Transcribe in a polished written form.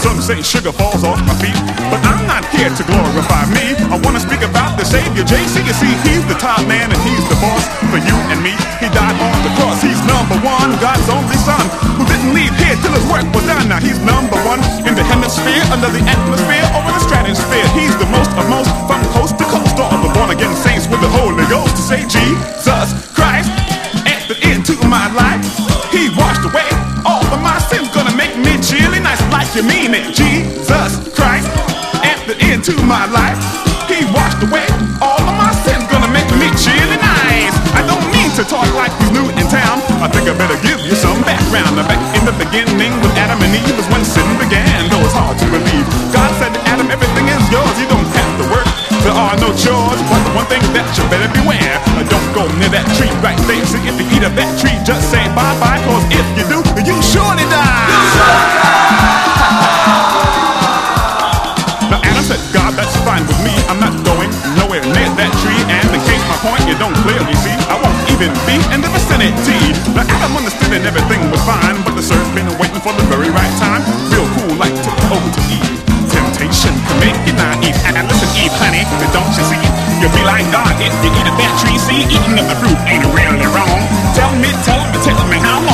Some say sugar falls off my feet, but I'm not here to glorify me. I want to speak about the Savior, JC. You see, he's the top man and he's the boss for you and me. He died on the cross. He's number one, God's only son, who didn't leave here till his work was done. Now he's number one in the hemisphere, under the atmosphere, over the stratosphere. He's the most of most, from coast to coast. All the born again saints with the Holy Ghost to say Jesus Christ entered into my life. He washed away all of my sins, gonna make me chilly nice like you mean it. Jesus Christ entered into my life. He washed away all of my sins, gonna make me chilly nice. I don't mean to talk like he's new in town. I think I better give you some background. Now back in the beginning with Adam and Eve was when sin began. Though it's hard to believe, God said to Adam, everything is yours, you don't have to work. There are no chores, but the one thing that you better beware, don't go near that tree right there. See, if you eat of that tree, just say bye-bye, cause if you do, you surely die. Now Adam said, God, that's fine with me. I'm not going nowhere near that tree. And in case my point you don't clearly see, I won't even be in the vicinity. Now Adam understood and everything was fine, but the serpent waiting for the very right time, real cool like took over to Eve. Temptation can make you naive. And listen, Eve, honey, don't you see? You'll be like God if you eat of that tree. See, eating of the fruit ain't really wrong.